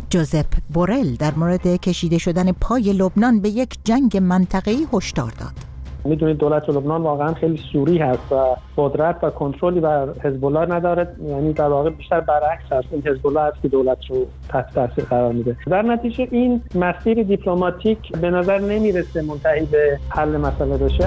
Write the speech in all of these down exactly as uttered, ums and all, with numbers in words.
جوزپ بورل در مورد کشیده شدن پای لبنان به یک جنگ منطقه‌ای هشدار داد. میدونید دولت لبنان واقعا خیلی سوری هست و قدرت و کنترلی بر حزب الله نداره، یعنی در واقع بیشتر برعکس است. این حزب الله است که دولت رو تحت تاثیر قرار میده. در نتیجه این مسیر دیپلماتیک به نظر نمیرسه منتهی به حل مسئله بشه.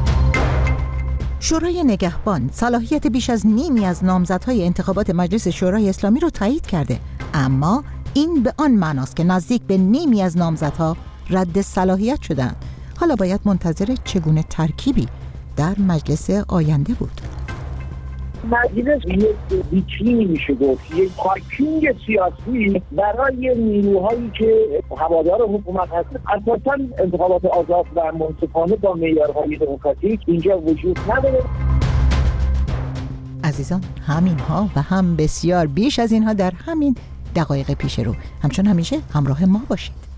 شورای نگهبان صلاحیت بیش از نیمی از نامزدهای انتخابات مجلس شورای اسلامی رو تایید کرده، اما این به آن معناست که نزدیک به نیمی از نامزدها رد صلاحیت شدند. حالا باید منتظر چگونه ترکیبی در مجلس آینده بود. مجلس یک ویترینی میشه گفت، یک پارکینگ سیاسی برای نیروهایی که هوادار حکومت هستند. اساساً انتخابات آزاد و منصفانه با معیارهای دموکراتیک اینجا وجود نداره. عزیزان، همین ها و هم بسیار بیش از اینها در همین دقایق پیش رو. همچون همیشه همراه ما باشید.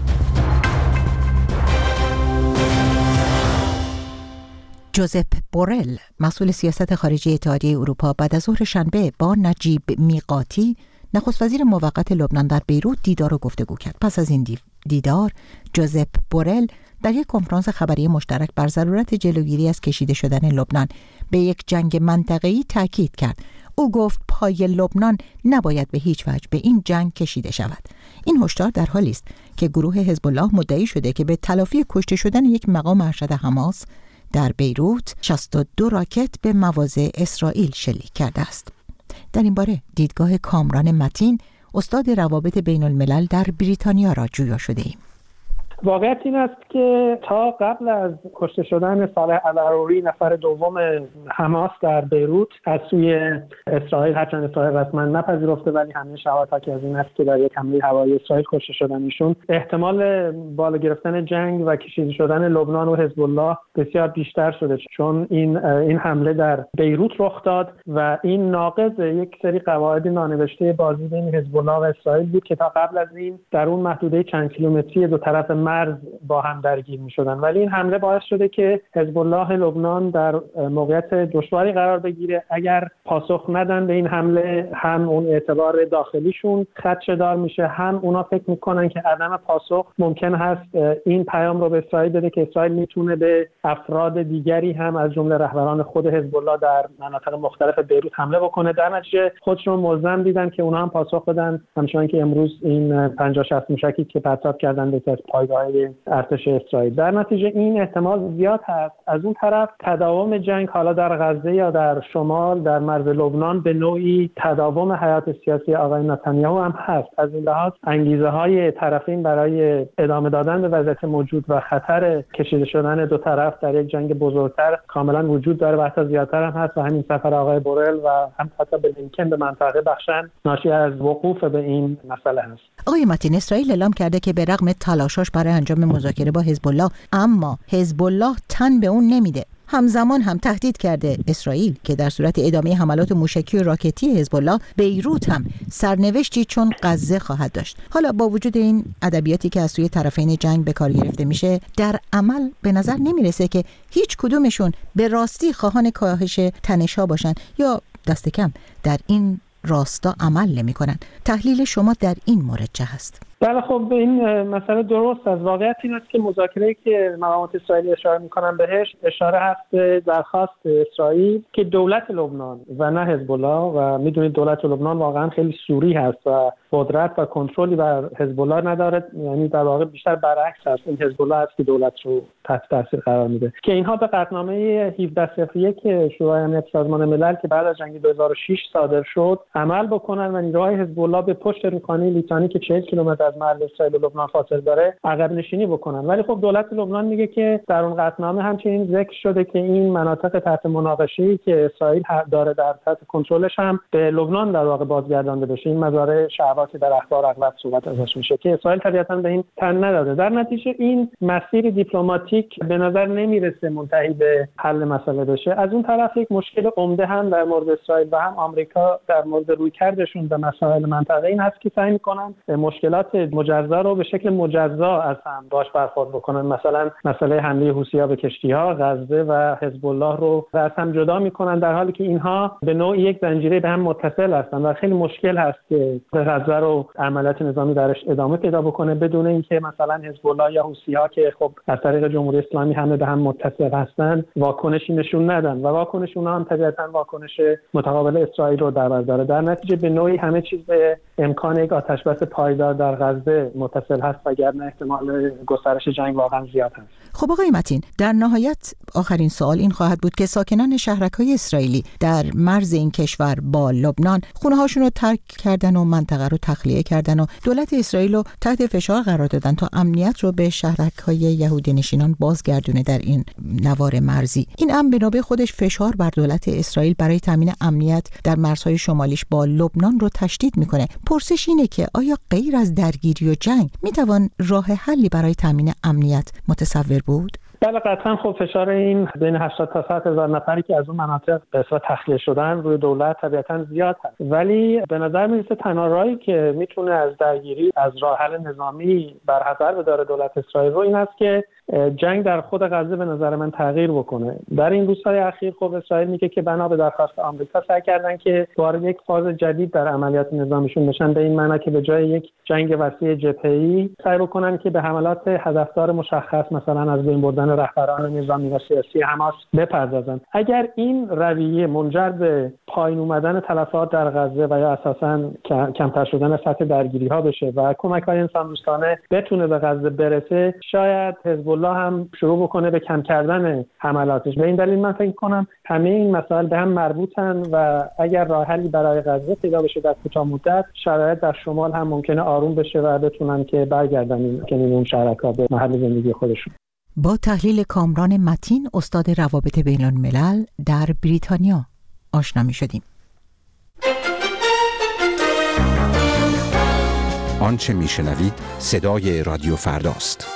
جوزپ بورل، مسئول سیاست خارجی اتحادیه اروپا، بعد از ظهر شنبه با نجیب میقاتی، نخست وزیر موقت لبنان، در بیروت دیدار و گفتگو کرد. پس از این دیدار، جوزپ بورل در یک کنفرانس خبری مشترک بر ضرورت جلوگیری از کشیده شدن لبنان به یک جنگ منطقه‌ای تاکید کرد. او گفت پای لبنان نباید به هیچ وجه به این جنگ کشیده شود. این هشدار در حالی است که گروه حزب الله مدعی شده که به تلافی کشته شدن یک مقام ارشد حماس در بیروت شصت و دو راکت به مواضع اسرائیل شلیک کرده است. در این باره دیدگاه کامران متین، استاد روابط بین الملل در بریتانیا را جویا شده ایم. واقعیت این است که تا قبل از کشته شدن صالح العروری، نفر دوم حماس در بیروت، از سوی اسرائیل، هرچند اسرائیل رسما نپذیرفته ولی همه شواهد که از این است که در یک حمله هوایی اسرائیل کشته شدن ایشون، احتمال بالا گرفتن جنگ و کشیده شدن لبنان و حزب الله بسیار بیشتر شده، چون این این حمله در بیروت رخ داد و این ناقض یک سری قواعد نانوشته بازی بین حزب الله و اسرائیل بود که تا قبل از این در اون محدوده چند کیلومتری دو طرف مرز با هم درگیر می شدن، ولی این حمله باعث شده که حزب الله لبنان در موقعیت دشواری قرار بگیره. اگر پاسخ ندن به این حمله، هم اون اعتبار داخلیشون خدشه‌دار میشه، هم اونا فکر میکنن که عدم پاسخ ممکن هست این پیام رو به اسرائیل بده که اسرائیل میتونه به افراد دیگری هم از جمله رهبران خود حزب الله در مناطق مختلف بیروت حمله بکنه. در نتیجه خودشون ملزم دیدن که اونا هم پاسخ بدن، همچنان که امروز این پنجاه شصت موشکی که پرتاب کردن به پایگاه ارتش اسرائیل. در نتیجه این احتمال زیاد هست. از اون طرف تداوم جنگ حالا در غزه یا در شمال در مرز لبنان به نوعی تداوم حیات سیاسی آقای نتانیاهو هم هست. از این لحاظ انگیزه های طرفین برای ادامه دادن به وضعیت موجود و خطر کشیده شدن دو طرف در یک جنگ بزرگتر کاملا وجود داره و حتی زیادتر هم هست و همین سفر آقای بورل و هم حتی بلینکن به منطقه بخشن ناشی از وقوف به این مسئله هست. آقای متین، اسرائیل اعلام کرده که به رغم تلاشش برای انجام مذاکره با حزب الله، اما حزب الله تن به اون نمیده. همزمان هم تهدید کرده اسرائیل که در صورت ادامه حملات موشکی و راکتی حزب الله، بیروت هم سرنوشتی چون غزه خواهد داشت. حالا با وجود این ادبیاتی که از سوی طرفین جنگ به کار گرفته میشه، در عمل به نظر نمیرسه که هیچ کدومشون به راستی خواهان کاهش تنش‌ها باشن یا دست کم در این راستا عمل نمی‌کنن. تحلیل شما در این مورد چه هست؟ بله، خب این مسئله درست است. واقعیت این است که مذاکره‌ای که مقامات اسرائیلی اشاره می‌کنن بهش اشاره هست به درخواست اسرائیل که دولت لبنان و نه حزب الله، و میدونید دولت لبنان واقعا خیلی سوری هست و قدرت و کنترلی بر حزب الله نداره، یعنی در واقع بیشتر برعکس است. این حزب الله است که دولت رو تحت تاثیر قرار میده، که اینها به قطعنامه هفده صفر یک شورای امنیت سازمان ملل که بعد از جنگ دو هزار و شش صادر شد عمل بکنن و نیروهای حزب الله به پشت رودخانه لیتانی که چهل کیلومتر از مرز اسرائیل و لبنان فاصله داره عقب نشینی بکنن. ولی خب دولت لبنان میگه که در اون قطعنامه همچنین ذکر شده که این مناطق تحت مناقشه‌ای که اسرائیل داره در تحت کنترلش هم به لبنان در واقع بازگردانده بشه. این مزارع شعبا که در اخبار اغلب صحبت ازش میشه که اسرائیل طبیعتاً به این تن نداده. در نتیجه این مسیر دیپلماتیک به نظر نمیرسه منتهی به حل مسئله بشه. از اون طرف یک مشکل عمده هم در مورد اسرائیل و هم آمریکا در مورد رویکردشون به مسائل منطقه‌ای این هست که سعی می‌کنن مشکلات مجزا رو به شکل مجزا از هم باش برخورد بکنن. مثلا مسئله حمله حوثی‌ها به کشتی‌ها، غزه و حزب الله رو از هم جدا می‌کنن، در حالی که اینها به نوعی یک زنجیره به هم متصل هستن و خیلی مشکل هست که غزه رو عملیات نظامی درش ادامه پیدا بکنه بدون اینکه مثلا حزب الله یا حوثی‌ها که خب از طریق جمهوری اسلامی همه به هم متصل هستن واکنشی نشون ندن و واکنش اونها هم طبیعتاً واکنش متقابل اسرائیل رو در بر داره. در نتیجه به نوعی همه چیز به امکان یک آتشبس پایدار در غزه متصل هست، وگرنه احتمال گسترش جنگ واقعا زیاد هست. خب آقای متین، در نهایت آخرین سوال این خواهد بود که ساکنان شهرک‌های اسرائیلی در مرز این کشور با لبنان خونه‌هاشون رو ترک کردن و منطقه رو تخلیه کردن و دولت اسرائیل رو تحت فشار قرار دادن تا امنیت رو به شهرک‌های یهودی نشینان بازگردونه در این نوار مرزی. این امر به نوبه خودش فشار بر دولت اسرائیل برای تامین امنیت در مرزهای شمالیش با لبنان رو تشدید میکنه. پرسش اینه که آیا غیر از درگیری و جنگ میتوان راه حلی برای تامین امنیت متصور بود؟ بله قطعا. خب فشار این بین هشتاد تا صد هزار نفری که از اون مناطق به اصطلاح تخلیه شدن روی دولت طبیعتا زیاد هست، ولی به نظر میرسه تنها راهی که میتونه از درگیری از راه حل نظامی برحذر بداره دولت اسرائیل رو این است که جنگ در خود غزه به نظر من تغییر بکنه. در این روزهای اخیر خب اسرائیل میگه که بنا به درخواست آمریکا سعی کردن که وارد یک فاز جدید در عملیات نظامیشون بشن، به این معنی که به جای یک جنگ وسیع جبهه‌ای سعی بکنن که به حملات هدفدار مشخص مثلا از بین بردن رهبران نظامی و سیاسی حماس بپردازن. اگر این رویه منجر به پایین اومدن تلفات در غزه و یا اساساً کمتر شدن سطح درگیری‌ها بشه و کمک‌های انسان‌دوستانه بتونه به غزه برسه، شاید حزب الله هم شروع بکنه به کم کردن حملاتش. به این دلیل من فکر کنم همه این مسائل به هم مربوطن و اگر راه حلی برای غزه پیدا بشه در کوتاه مدت، شرایط در شمال هم ممکنه آروم بشه و بتونن که برگردن که اون شرکا به محل زندگی خودشون. با تحلیل کامران متین، استاد روابط بین الملل در بریتانیا آشنا می شدیم. آنچه می شنوید صدای رادیو فرداست.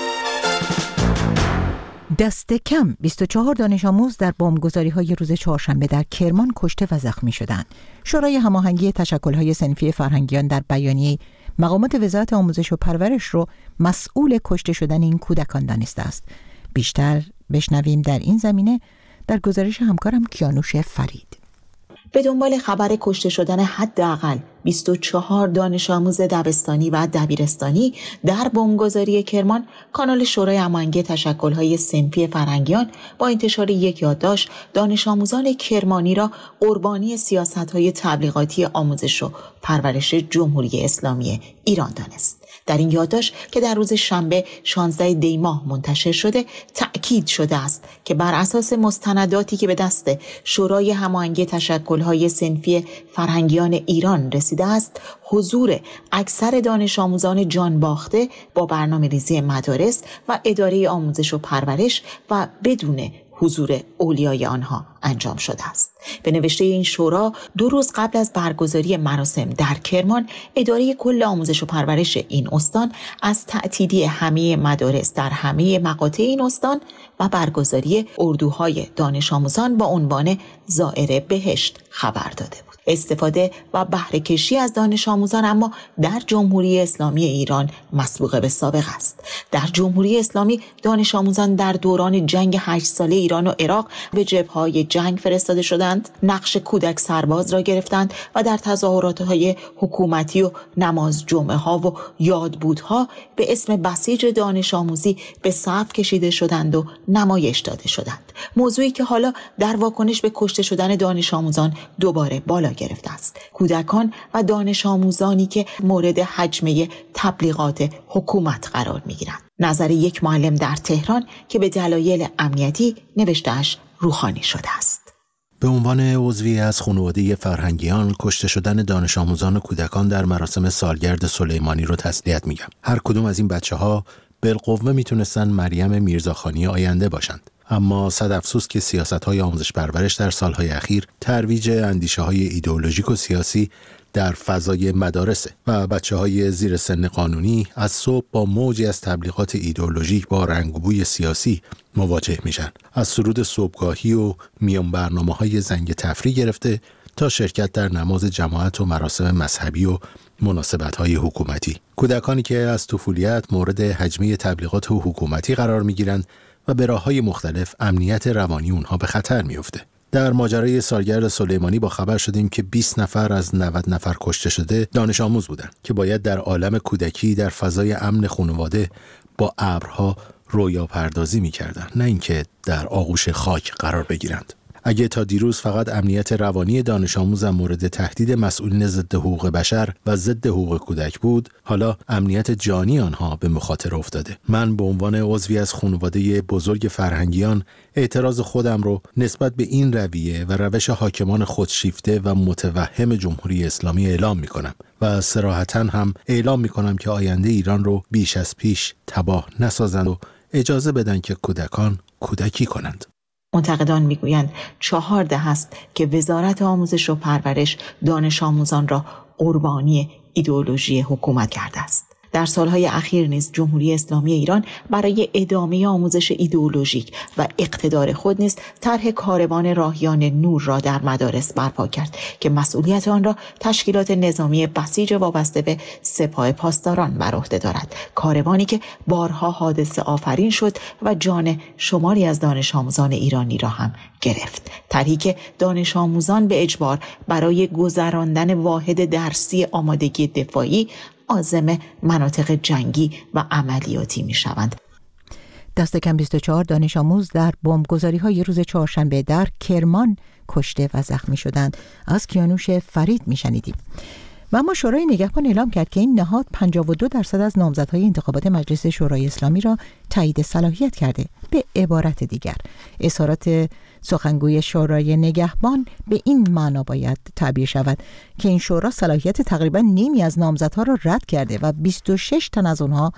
دست کم بیست و چهار دانش آموز در بمبگذاری‌های روز چهارشنبه در کرمان کشته و زخمی شدند. شورای هماهنگی تشکل‌های صنفی فرهنگیان در بیانیه مقامات وزارت آموزش و پرورش رو مسئول کشته شدن این کودکان دانسته است. بیشتر بشنویم در این زمینه در گزارش همکارم کیانوش فرید. به دنبال خبر کشته شدن حداقل بیست و چهار دانش آموز دبستانی و دبیرستانی در بمبگذاری کرمان، کانال شورای هماهنگی تشکل‌های صنفی فرهنگیان با انتشار یک یادداشت دانش آموزان کرمانی را قربانی سیاست‌های تبلیغاتی آموزش و پرورش جمهوری اسلامی ایران دانست. در این یادداشت که در روز شنبه شانزده دی ماه منتشر شده، تأکید شده است که بر اساس مستنداتی که به دست شورای هماهنگی تشکل‌های صنفی فرهنگیان ایران رسیده است، حضور اکثر دانش آموزان جان باخته با برنامه‌ریزی مدارس و اداره آموزش و پرورش و بدون حضور اولیای آنها انجام شده است. به نوشته این شورا، دو روز قبل از برگزاری مراسم در کرمان، اداره کل آموزش و پرورش این استان از تعطیلی همه مدارس در همه مقاطع این استان و برگزاری اردوهای دانش آموزان با عنوان زائر بهشت خبر داده بود. استفاده و بهره کشی از دانش آموزان اما در جمهوری اسلامی ایران مسبوق به سابق است. در جمهوری اسلامی دانش آموزان در دوران جنگ هشت ساله ایران و عراق به جبهه‌های جنگ فرستاده شدند، نقش کودک سرباز را گرفتند و در تظاهرات‌های حکومتی و نماز جمعه ها و یادبودها به اسم بسیج دانش آموزی به صف کشیده شدند و نمایش داده شدند. موضوعی که حالا در واکنش به کشته شدن دانش آموزان دوباره بالا گرفته است. کودکان و دانش آموزانی که مورد هجمه تبلیغات حکومت قرار می‌گیرند. نظر یک معلم در تهران که به دلایل امنیتی نوشته‌اش روحانی شده است. به عنوان عضوی از خانواده فرهنگیان، کشته شدن دانش آموزان و کودکان در مراسم سالگرد سلیمانی رو تسلیت میگم. هر کدوم از این بچه‌ها بالقوه میتونستن مریم میرزاخانی آینده باشند. اما صد افسوس که سیاست‌های آموزش پرورش در سالهای اخیر ترویج اندیشه‌های ایدئولوژیک و سیاسی در فضای مدارسه و بچه‌های زیر سن قانونی از صبح با موجی از تبلیغات ایدئولوژیک با رنگ و بوی سیاسی مواجه میشن. از سرود صبحگاهی و میان برنامه‌های زنگ تفریح گرفته تا شرکت در نماز جماعت و مراسم مذهبی و مناسبت‌های حکومتی. کودکانی که از طفولیت مورد هجمه تبلیغات حکومتی قرار می‌گیرند و به راه‌های مختلف امنیت روانی اونها به خطر میفته. در ماجرای سالگرد سلیمانی با خبر شدیم که بیست نفر از نود نفر کشته شده دانش آموز بودند که باید در عالم کودکی در فضای امن خانواده با ابرها رویا پردازی می‌کردند، نه اینکه در آغوش خاک قرار بگیرند. اگه تا دیروز فقط امنیت روانی دانش آموز مورد تهدید مسئولین ضد حقوق بشر و ضد حقوق کودک بود، حالا امنیت جانی آنها به مخاطره افتاده. من به عنوان عضوی از خانواده بزرگ فرهنگیان اعتراض خودم رو نسبت به این رویه و روش حاکمان خودشیفته و متوهم جمهوری اسلامی اعلام می‌کنم و صراحتاً هم اعلام می‌کنم که آینده ایران رو بیش از پیش تباه نسازند و اجازه بدن که کودکان کودکی کنند. منتقدان میگویند چهار دهه است که وزارت آموزش و پرورش دانش آموزان را قربانی ایدئولوژی حکومت کرده است. در سالهای اخیر نیز جمهوری اسلامی ایران برای ادامه آموزش ایدئولوژیک و اقتدار خود نیز طرح کاروان راهیان نور را در مدارس برپا کرد که مسئولیت آن را تشکیلات نظامی بسیج وابسته به سپاه پاسداران بر عهده دارد. کاروانی که بارها حادثه آفرین شد و جان شماری از دانش آموزان ایرانی را هم گرفت. طرحی که دانش آموزان به اجبار برای گذراندن واحد درسی آمادگی دفاعی عازم مناطق جنگی و عملیاتی می شوند. دست کم بیست و چهار دانش آموز در بمبگذاری‌های روز چهارشنبه در کرمان کشته و زخمی شدند. از کیانوش فرید می شنیدیم. و اما شورای نگهبان اعلام کرد که این نهاد پنجاه و دو درصد از نامزدهای انتخابات مجلس شورای اسلامی را تایید صلاحیت کرده. به عبارت دیگر اظهارات سخنگوی شورای نگهبان به این معنا باید تعبیر شود که این شورا صلاحیت تقریبا نیمی از نامزدها را رد کرده و بیست و شش تن از آنها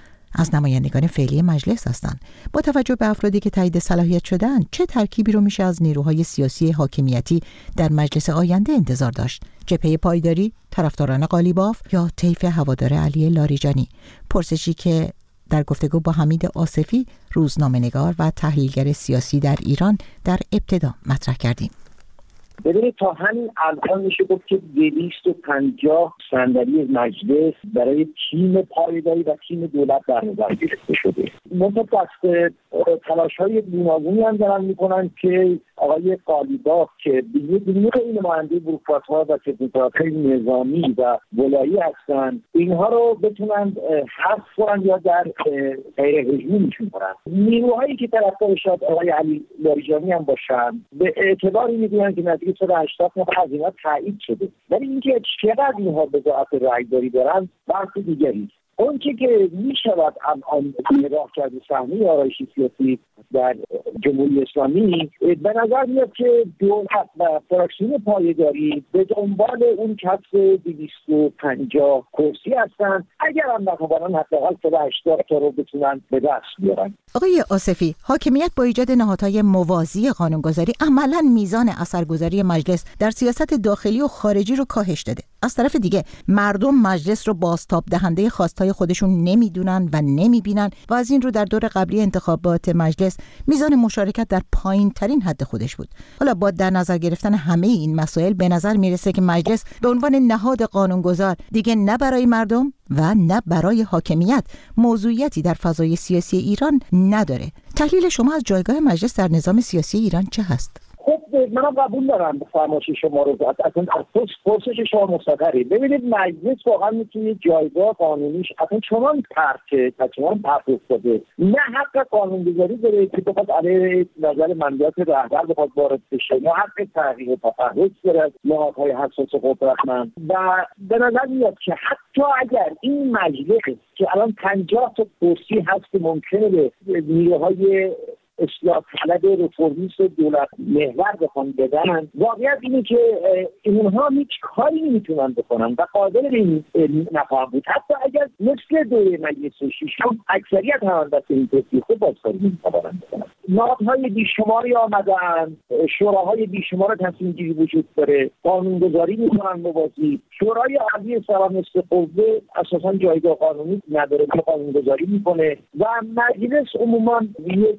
از نمایندگان فعلی مجلس هستند. با توجه به افرادی که تایید صلاحیت شدند، چه ترکیبی رو میشه از نیروهای سیاسی حاکمیتی در مجلس آینده انتظار داشت؟ جبهه پایداری، طرفداران قالیباف یا طیف هوادار علی لاریجانی؟ پرسشی که در گفتگو با حمید آصفی، روزنامه‌نگار و تحلیلگر سیاسی در ایران، در ابتدا مطرح کردیم. ببینید تا همین الان میشه گفت که دویست و پنجاه صندلی مجلس برای تیم پایداری و تیم دولت در نظر گرفته شده. متأسفانه تلاش‌های گوناگونی هم دارن میکنن که آقای قالیباف که به نوع این نماینده بوروکرات‌ها و تکنوکرات‌های نظامی و ولایی هستن، اینها رو بتونن حذف کنن یا در غیر هجومیشون کنن. نیروهایی که طرفدار شاید آقای علی لاریجانی هم باشن، به اعتباری میگن که نزدیک صد و هشتاد نفر از اینا تایید شده، ولی اینکه چقدر اینها بضاعت رأیداری دارن بحث دیگری. اون چی که می شود الان نگاه کرد صحنه آرایشی سیاسی در جمهوری اسلامی، به نظر میاد که دولت و فراکسیون پایداری به دنبال اون کسب دویست و پنجاه کرسی هستند، اگر هم نخواهن حداقل صد و هشتاد تا رو بتونن به دست بیارن. آقای آصفی، حاکمیت با ایجاد نهادهای موازی قانونگذاری عملاً میزان اثرگذاری مجلس در سیاست داخلی و خارجی رو کاهش داده. از طرف دیگه مردم مجلس رو بازتاب دهنده خواستهای خودشون نمیدونن و نمیبینن و از این رو در دور قبلی انتخابات مجلس میزان مشارکت در پایین ترین حد خودش بود. حالا با در نظر گرفتن همه این مسائل به نظر میرسه که مجلس به عنوان نهاد قانونگذار دیگه نه برای مردم و نه برای حاکمیت موضوعیتی در فضای سیاسی ایران نداره. تحلیل شما از جایگاه مجلس در نظام سیاسی ایران چه هست؟ خب منم قبول دارم فرمایش شما رو، اصلا از پرسش شما مستقری. ببینید مجلس واقعا میتونه جایگاه قانونیش اصلا چنان پرته و چنان پرت افتاده، نه حق قانونگذاری داره که بخواد علیه نظر منبعات رهبر بخواد وارد بشه، نه حق تحقیق و تفحص داره نهادهای حساس و قدرتمند. و به نظر میاد که حتی اگر این مجلس که الان پنجاه تا کرسی هست که ممکنه به نیروهای اصلاح طلب رفرمیست و دولت محور بخوان بدن، واقعیت اینه که اینها هیچ کاری نمیتونن بکنن و قادر به این نخواهند بود. حتی اگر مثل دوره مجلس ششم اکثریت هم دست این کرسی خود بازکاری نمیتوانند بکنن. نهادهای بیشماری آمدن، شوراهای بیشمار تصمیم گیری وجود داره، قانونگذاری میکنن موازی. شورای عالی سرانست قوه اساسا جایگاه قانونی نداره که قانونگذاری میکنه و مجلس عموما یک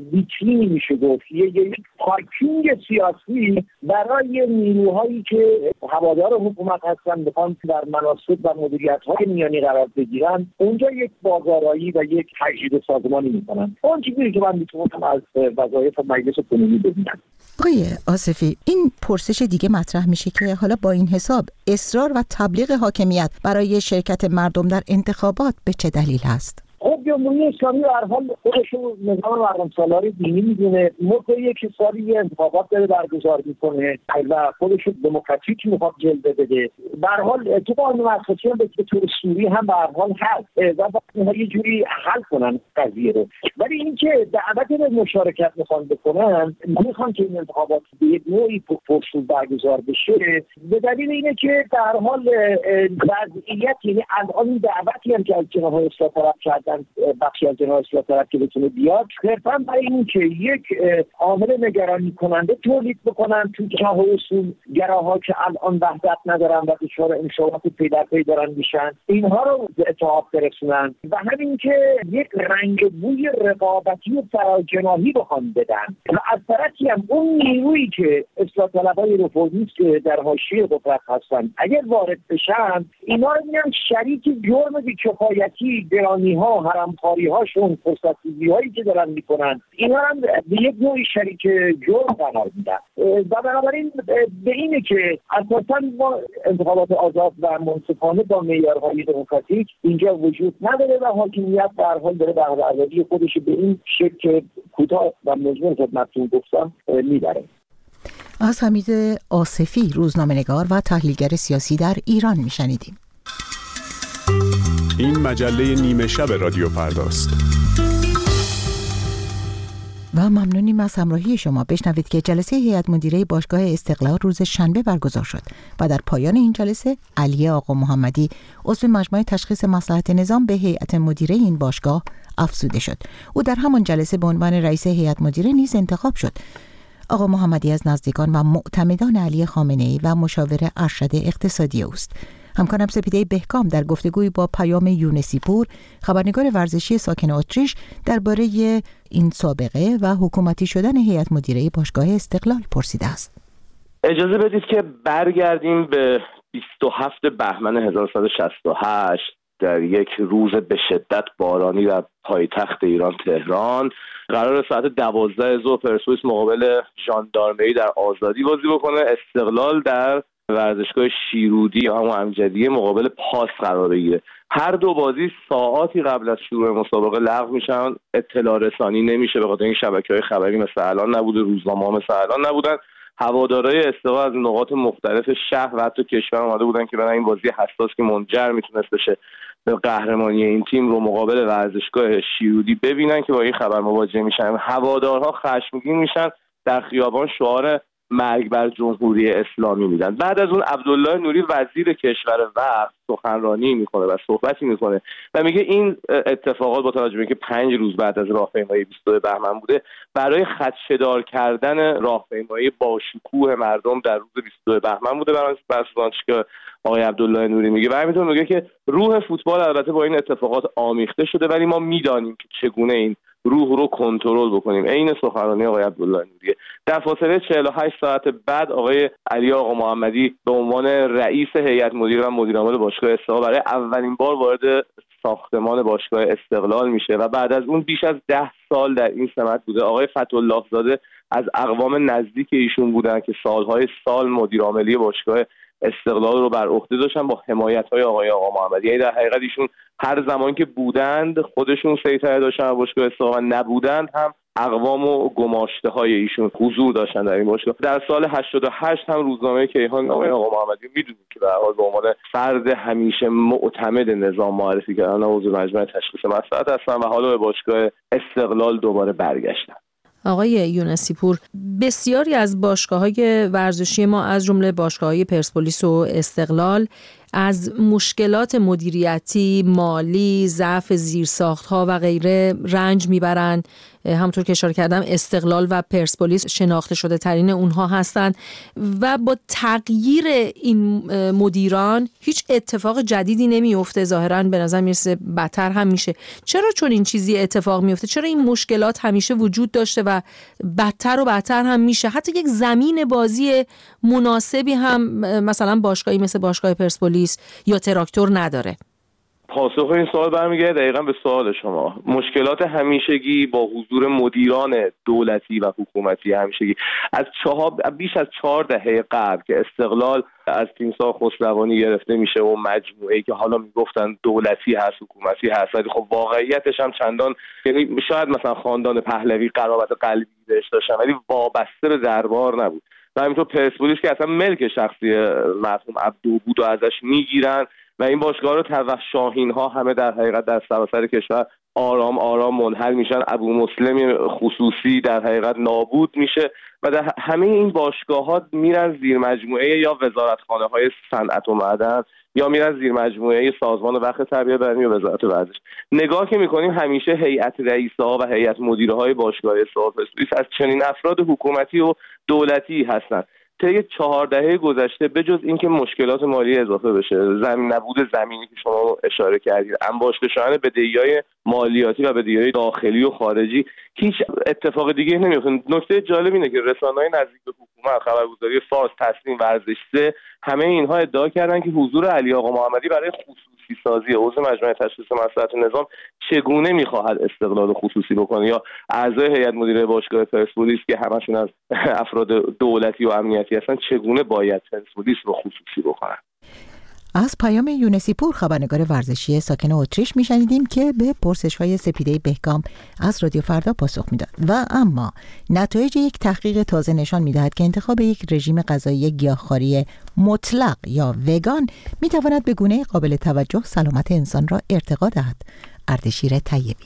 ویترینی میشه گفت، یک پارکینگ سیاسی برای نیروهایی که هوادار حکومت هستن، بخوان در مناصب و مدیریت‌های میانی قرار بگیرن، اونجا یک بازارایی و یک تجدید سازمانی میکنن. اون چیزی که من میتونم از وظایف مجلس کنونی ببینم. آقای آصفی، این پرسش دیگه مطرح میشه که حالا با این حساب اصرار و تبلیغ حاکمیت برای شرکت مردم در انتخابات به چه دلیل هست؟ خب جمهوری اسلامی به هر حال خودشون نظام مردم سالاری دینی میدونه، موقع یک سالی انتخابات داره برگزار میکنه و خودشون دموکراتیک میخواد جلوه بده. به هر حال تو قانون اساسی هم به طور سوری هم به هر حال هست و باید یه جوری حل کنن قضیه رو. ولی اینکه دعوت به مشارکت میخوان بکنن، میخوان که این انتخابات به یک نوعی پرسو برگزار بشه، به دلیل اینه که در هر حال وضعیت، یعنی الان دعوتی هم که از جناح اصلاح طلب کردن، بخشی از جناح اصلاح طلب که بتونه بیاد، صرفا برای این که یک عامل نگرانی کننده تولید بکنن تو جناح اصول گراها که الان وحدت ندارن و دچار انشاءات پی در پی دارن میشن، اینها رو به اتحاد برسونن و همین که یک رنگ بوی رقابتی و فراجناحی بخوان بدن و از طرفی هم اون نیرویی که اصلاح طلبای رفوزیست که در حاشیه قدرت هستن اگر وارد بشن، اینا رو میان شریک جرم بی‌کفایتی، گرانی‌ها، حرامخواری هاشون، فرصت‌سازی هایی که دارن میکنن، اینا هم به یک نوعی شریک جرم قرار میدن و بنابراین به اینه که اساساً ما انتخابات آزاد و منصفانه با معیارهای دموکراتیک اینجا وجود نداره و حاکمیت به هر حال داره بهره آزادی خودش به این شکل کوتاه و مجموع خدمتتون گفتم میبره. از حمید آصفی، روزنامه‌نگار و تحلیلگر سیاسی در ایران میشنیدیم. این مجله نیمه شب رادیو فرداست. و ممنونیم از همراهی شما. بشنوید که جلسه هیئت مدیره باشگاه استقلال روز شنبه برگزار شد و در پایان این جلسه علی آقا محمدی، عضو مجمع تشخیص مصلحت نظام، به هیئت مدیره این باشگاه افزوده شد. او در همان جلسه به عنوان رئیس هیئت مدیره نیز انتخاب شد. آقا محمدی از نزدیکان و معتمدان علی خامنه‌ای و مشاور ارشد اقتصادی اوست. همکارم سپیده بهکام در گفتگوی با پیام یونسی پور، خبرنگار ورزشی ساکن اتریش، درباره این سابقه و حکومتی شدن هیئت مدیره باشگاه استقلال پرسیده است. اجازه بدید که برگردیم به بیست و هفتم بهمن هزار و سیصد و شصت و هشت در یک روز به شدت بارانی در پایتخت ایران تهران. قرار ساعت دوازده ظهر پرسپولیس مقابل ژاندارمری در آزادی بازی بکنه. استقلال در ورزشگاه شیرودی یا همون امجدیه مقابل پاس قرار بگیره. هر دو بازی ساعاتی قبل از شروع مسابقه لغو میشن، اطلاع رسانی نمیشه به خاطر این شبکه‌های خبری مثل الان نبوده، روزنامه‌ها مثل الان نبودن. هوادارهای استقلال از نقاط مختلف شهر و حتی کشور اومده بودن که برای این بازی حساس که منجر میتونست بشه به قهرمانی این تیم رو مقابل ورزشگاه شیرودی ببینن که با این خبر مواجه میشن. هوادارها خشمگین میشن، در خیابان شعار مرگ بر جمهوری اسلامی میدن. بعد از اون عبدالله نوری وزیر کشور وقت سخنرانی میکنه و صحبتی میکنه و میگه این اتفاقات با توجه به اینکه پنج روز بعد از راهپیمایی بیست و دو بهمن بوده، برای خدشه‌دار کردن راهپیمایی با شکوه مردم در روز بیست و دو بهمن بوده برای برسانش که آقای عبدالله نوری میگه. و همینطور میگه که روح فوتبال البته با این اتفاقات آمیخته شده، ولی ما میدانیم که چگونه این روح رو کنترل بکنیم. عین سخنرانی آقای عبدالله نوری. در فاصله چهل و هشت ساعت بعد آقای علی آقا محمدی به عنوان رئیس هیئت مدیره و مدیر عامل باشگاه استقلال برای اولین بار وارد ساختمان باشگاه استقلال میشه و بعد از اون بیش از ده سال در این سمت بوده. آقای فتح‌الله زاده از اقوام نزدیک ایشون بودن که سالهای سال مدیر عاملی باشگاه استقلال رو بر عهده داشتن با حمایت‌های آقای آقا محمدی. یعنی در حقیقت ایشون هر زمان که بودند خودشون سیطره داشتن و باشگاه استقلال نبودند هم اقوام و گماشته‌های ایشون حضور داشتن در این باشگاه. در سال هشتاد و هشت هم روزنامه کیهان آقای آقا محمدی میدونید که به هر حال به عنوان فرد همیشه معتمد نظام معرفی کردن، عضو مجمع تشخیص مصلحت هستن و حالا به باشگاه استقلال دوباره برگشتن. آقای یونسی پور، بسیاری از باشگاه‌های ورزشی ما از جمله باشگاه‌های پرسپولیس و استقلال از مشکلات مدیریتی، مالی، ضعف زیرساخت‌ها و غیره رنج میبرند. همونطور که اشاره کردم استقلال و پرسپولیس شناخته شده ترین اونها هستند و با تغییر این مدیران هیچ اتفاق جدیدی نمیفته، ظاهراً به نظر میرسه بدتر هم میشه. چرا چون این چیزی اتفاق میفته؟ چرا این مشکلات همیشه وجود داشته و بدتر و بدتر هم میشه؟ حتی یک زمین بازی مناسبی هم مثلا باشگاهی مثل باشگاه پرسپولیس یا تراکتور نداره. پاسخ این سوال برمیگرده دقیقاً به سوال شما. مشکلات همیشگی با حضور مدیران دولتی و حکومتی همیشگی از چهار بیش از چهار دهه قبل که استقلال از تیمسار خسروانی گرفته میشه و مجموعه‌ای که حالا میگفتن دولتی هست، حکومتی هست، ولی خب واقعیتش هم چندان، یعنی شاید مثلا خاندان پهلوی قرابت قلبی بهش داشتن ولی وابسته به دربار نبود. و همینطور پرسپولیس که اصلا ملک شخصی مرحوم عبدو بود و ازش میگیرن و این باشگاه رو توسط شاهین ها همه در حقیقت در سراسر کشور آرام آرام منحل میشن. ابو مسلم خصوصی در حقیقت نابود میشه و در همه این باشگاه ها میرن زیر مجموعه یا وزارتخانه های صنعت و معدن یا میرن زیر مجموعه سازمان وقت تربیت بدنی و وزارت ورزش. نگاه که میکنیم همیشه هیئت رئیس‌ها و هیئت مدیرهای باشگاه پرسپولیس از چنین افراد حکومتی و دولتی هستند. طی چهار دهه گذشته بجز اینکه مشکلات مالی اضافه بشه، زمین نبود زمینی که شما اشاره کردید، انباشته شدن بدهی‌های مالیاتی و بدهی‌های داخلی و خارجی، هیچ اتفاق دیگه نمیفته. نکته جالب اینه که رسانه‌های نزدیک به حکومت، خبرگزاری فارس، تسنیم، ورزش سه، همه اینها ادعا کردن که حضور علی آقا محمدی برای خصوصی سازی عضو مجمع تشخیص مصلحت نظام چگونه می‌خواهد استقلال خصوصی بکنه، یا اعضای هیئت مدیره باشگاه پرسپولیس که همشون از افراد دولتی و امنیتی هستن چگونه باید پرسپولیس رو خصوصی بکنن. از پیام یونسی پور، خبرنگار ورزشی ساکن اتریش، میشنیدیم که به پرسش‌های سپیده بهگام از رادیو فردا پاسخ میداد. و اما نتایج یک تحقیق تازه نشان میدهد که انتخاب یک رژیم غذایی گیاهخواری مطلق یا وگان میتواند به گونه قابل توجه سلامت انسان را ارتقا دهد. اردشیر طیبی: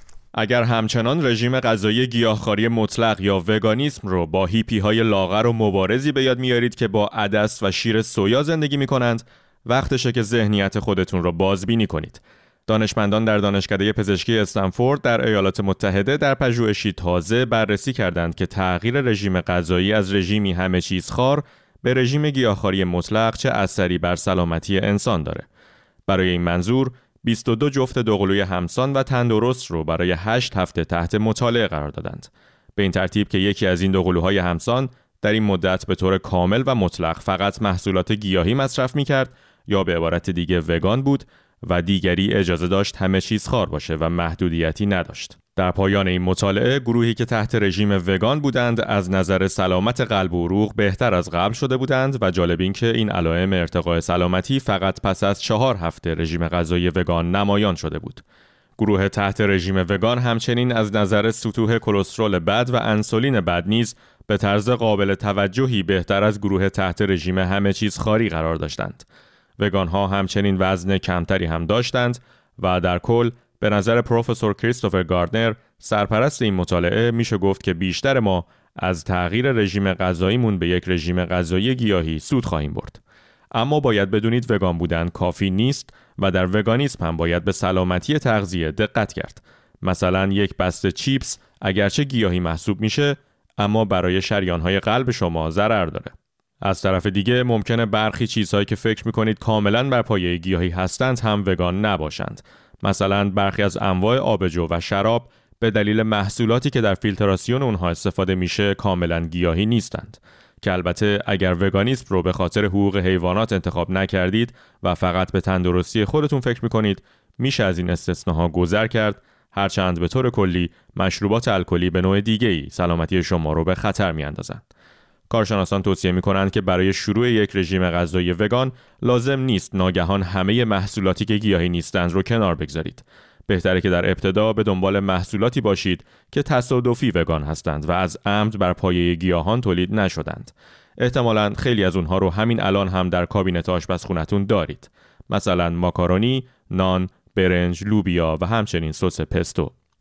اگر همچنان رژیم غذایی گیاهخواری مطلق یا وگانیسم رو با هیپی‌های لاغر و مبارزی به یاد میارید که با عدس و شیر سویا زندگی میکنند، وقتشه که ذهنیت خودتون رو بازبینی کنید. دانشمندان در دانشکده پزشکی استنفورد در ایالات متحده در پژوهشی تازه بررسی کردند که تغییر رژیم غذایی از رژیمی همه چیز خوار به رژیم گیاهخواری مطلق چه اثری بر سلامتی انسان داره. برای این منظور بیست و دو جفت دوقلوی همسان و تندرست رو برای هشت هفته تحت مطالعه قرار دادند. به این ترتیب که یکی از این دوقلوهای همسان در این مدت به طور کامل و مطلق فقط محصولات گیاهی مصرف می‌کرد یا به عبارت دیگه وگان بود و دیگری اجازه داشت همه چیز خوار باشه و محدودیتی نداشت. در پایان این مطالعه گروهی که تحت رژیم وگان بودند از نظر سلامت قلب و عروق بهتر از قبل شده بودند و جالب این که این علائم ارتقاء سلامتی فقط پس از چهار هفته رژیم غذایی وگان نمایان شده بود. گروه تحت رژیم وگان همچنین از نظر سطوح کلسترول بد و انسولین بد نیز به طرز قابل توجهی بهتر از گروه تحت رژیم همه چیز خواری قرار داشتند. وگان ها همچنین وزن کمتری هم داشتند و در کل به نظر پروفسور کریستوفر گاردنر، سرپرست این مطالعه، میشه گفت که بیشتر ما از تغییر رژیم غذاییمون به یک رژیم غذایی گیاهی سود خواهیم برد. اما باید بدونید وگان بودن کافی نیست و در وگانیسم هم باید به سلامتی تغذیه دقت کرد. مثلا یک بسته چیپس اگرچه گیاهی محسوب میشه، اما برای شریان‌های قلب شما ضرر داره. از طرف دیگه ممکنه برخی چیزهایی که فکر میکنید کاملاً بر پایه گیاهی هستند هم وگان نباشند. مثلا برخی از انواع آبجو و شراب به دلیل محصولاتی که در فیلتراسیون اونها استفاده میشه کاملاً گیاهی نیستند. که البته اگر وگانیسم رو به خاطر حقوق حیوانات انتخاب نکردید و فقط به تندرستی خودتون فکر میکنید، میشه از این استثناها گذر کرد، هرچند به طور کلی مشروبات الکلی به نوع دیگه‌ای سلامتی شما رو به خطر میاندازند. کارشناسان توصیه می‌کنند که برای شروع یک رژیم غذایی وگان لازم نیست ناگهان همه محصولاتی که گیاهی نیستند رو کنار بگذارید. بهتره که در ابتدا به دنبال محصولاتی باشید که تصادفی وگان هستند و از عمد بر پایه گیاهان تولید نشدند. احتمالاً خیلی از اونها رو همین الان هم در کابینت آشپزخونه‌تون دارید. مثلا ماکارونی، نان، برنج، لوبیا و همچنین سس پستو.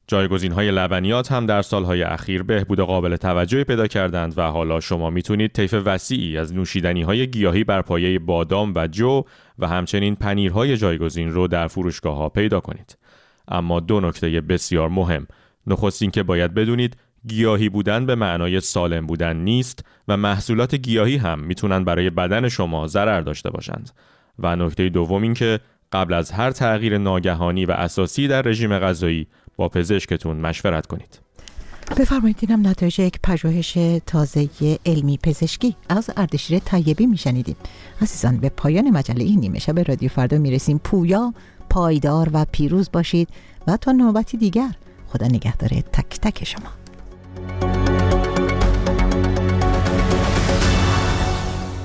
جایگزین‌های لبنیات هم در سالهای اخیر بهبود قابل توجهی پیدا کردند و حالا شما میتونید طیف وسیعی از نوشیدنی‌های گیاهی بر پایه بادام و جو و همچنین پنیرهای جایگزین رو در فروشگاه‌ها پیدا کنید. اما دو نکته بسیار مهم. نخست این که باید بدونید گیاهی بودن به معنای سالم بودن نیست و محصولات گیاهی هم میتونن برای بدن شما ضرر داشته باشند. و نکته دوم این که قبل از هر تغییر ناگهانی و اساسی در رژیم غذایی با پزشکتون مشورت کنید. بفرمایید. اینم نتایج یک پژوهش تازه علمی پزشکی از اردشیر طیبی میشنیدیم. عزیزان، به پایان مجله این نیمه شب رادیو فردا میرسیم. پویا، پایدار و پیروز باشید و تا نوبتی دیگر خدا نگهدار تک تک شما.